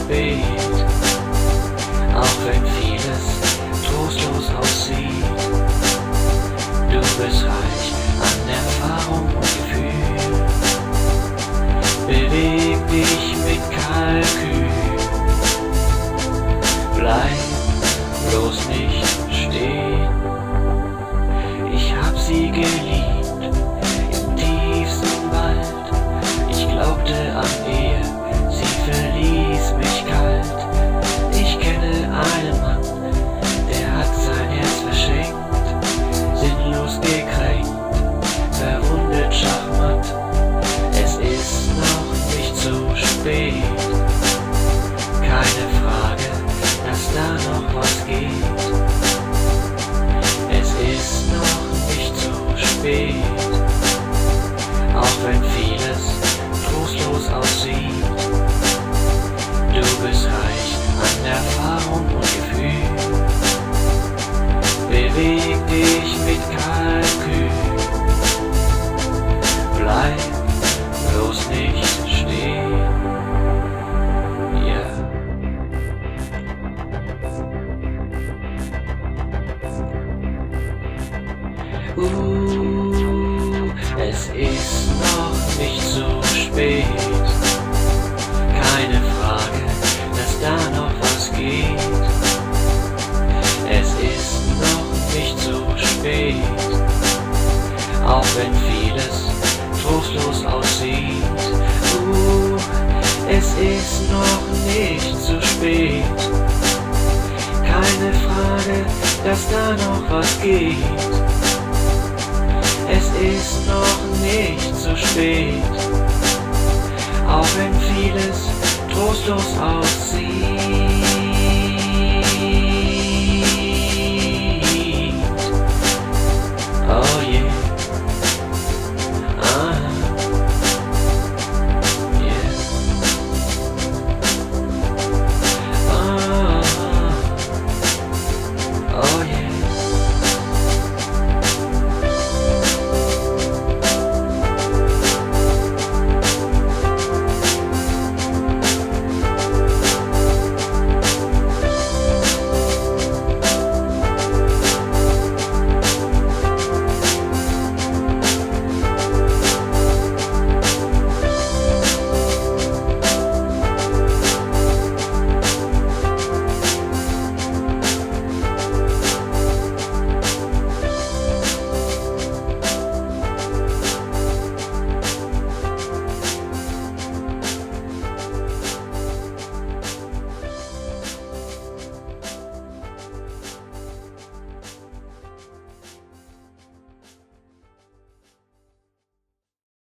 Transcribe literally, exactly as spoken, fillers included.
spät. Auch wenn vieles trostlos aussieht. Du bist reich an Erfahrung und Gefühl. Beweg dich mit Kalkül. Bleib bloß nicht stehen. Ich hab sie geliebt im tiefsten Wald. Ich glaubte an Ehe, sie verließ mich kalt. Ich kenne einen Mann, der hat sein Herz verschenkt. Sinnlos gekränkt, verwundet schachmatt. Es ist noch nicht zu spät. Keine Frage, dass da noch was geht. Es ist noch nicht zu spät. Auch wenn vieles trostlos aussieht. Du bist reich an Erfahrung und Gefühl. Beweg dich mit Kalkül. Bleib bloß nicht stehen. Yeah. Uh, es ist noch nicht zu spät. Keine Frage, dass da noch was geht. Es ist noch nicht zu spät. Auch wenn vieles trostlos aussieht. Uh, es ist noch nicht zu spät. Keine Frage, dass da noch was geht. Es ist noch nicht zu spät. Auch wenn vieles trostlos aussieht.